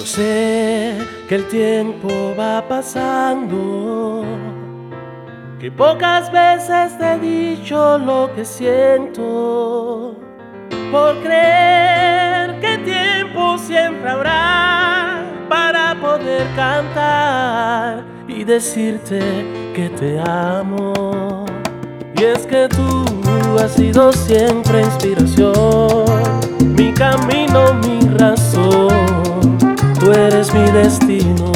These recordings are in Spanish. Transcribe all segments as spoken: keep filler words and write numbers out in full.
Sé que el tiempo va pasando, que pocas veces te he dicho lo que siento, por creer que tiempo siempre habrá para poder cantar y decirte que te amo. Y es que tú has sido siempre inspiración, mi camino, mi razón, tú eres mi destino.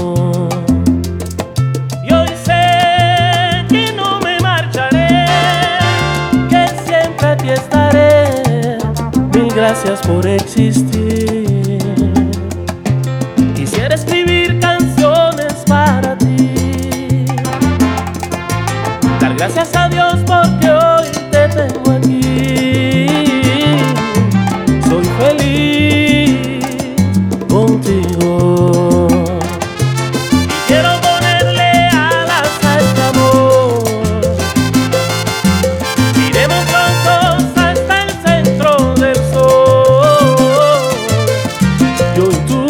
Y hoy sé que no me marcharé, que siempre aquí estaré. Mil gracias por existir. Quisiera escribir canciones para ti, dar gracias a Dios porque hoy te tengo aquí. Soy feliz contigo y quiero ponerle alas a este amor. Iremos juntos hasta el centro del sol, yo y tú,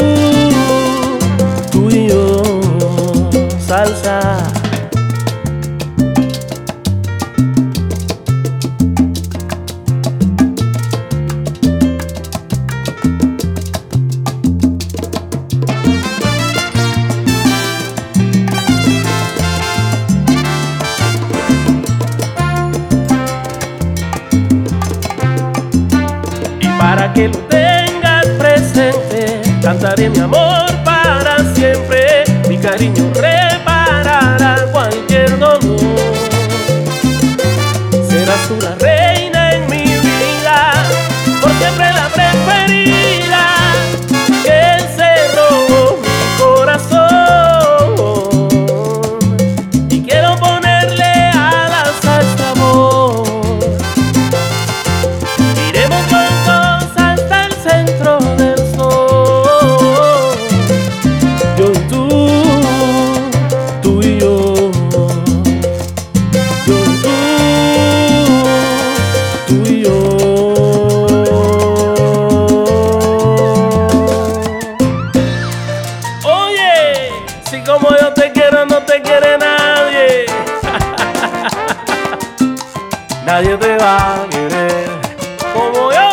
tú y yo, salsa. Para que lo tengas presente, cantaré mi amor para siempre. Mi cariño reparará cualquier dolor. Serás tú la reina en mi vida, por siempre la preferida, que se robó mi corazón. Y quiero ponerle alas a este amor. Iremos juntos hasta el centro del sol, yo y tú, tú y yo, yo y tú, tú y yo. Oye, si como yo te quiero no te quiere nadie, nadie te va a querer como yo.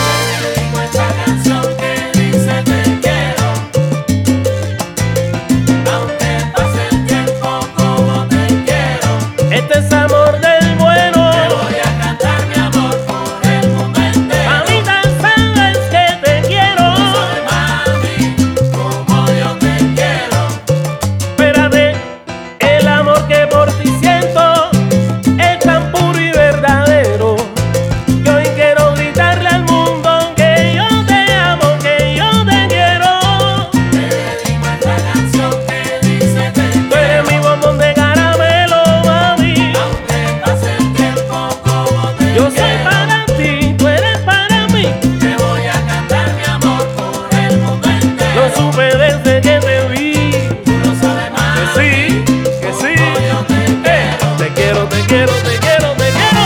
Este es amor del bueno. Te voy a cantar mi amor por el mundo entero. Mamita, sabes que te quiero. Soy mami, como yo te quiero. Espérate, el amor que por ti siento es tan puro y verdadero, que hoy quiero gritarle al mundo que yo te amo, que yo te quiero. Te dedico esta canción que dice te Tú eres mi bombón de caramelo, mami. aunque pase el tiempo como te Yo soy quiero. para ti, tú eres para mí. Te voy a cantar mi amor por el mundo entero. Lo supe desde que te vi. Tú lo sabes Que más. sí, que sí. Como yo te Eh, quiero. te quiero, te quiero, te quiero, te quiero.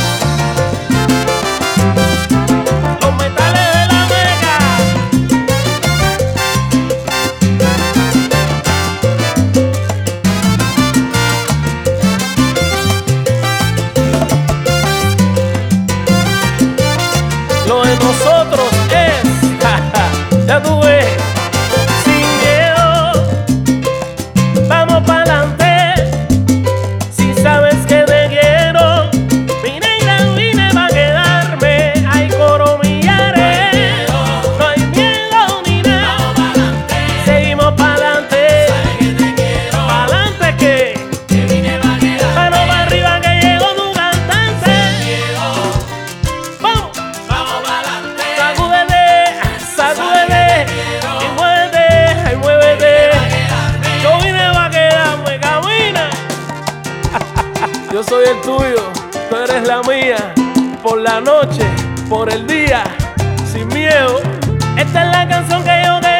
Los metales de la mega. Lo de nosotros es, ya tú ves, sin miedo, vamos pa'lante. Si sabes que te quiero, mi negra vine pa' quedarme. Hay coro millares, no hay miedo ni nada. Vamos pa'lante. Seguimos pa'lante, Sabes que te quiero. pa'lante que, Que vine pa' quedarme. mano pa' arriba que llegó tu cantante. Miedo. Vamos, Vamos pa'lante. sacúdete, sacúdete, y muévete, ay muévete. Yo vine pa' quedarme, camina. Yo soy el tuyo, tú eres la mía. Por la noche, por el día, sin miedo. Esta es la canción que yo te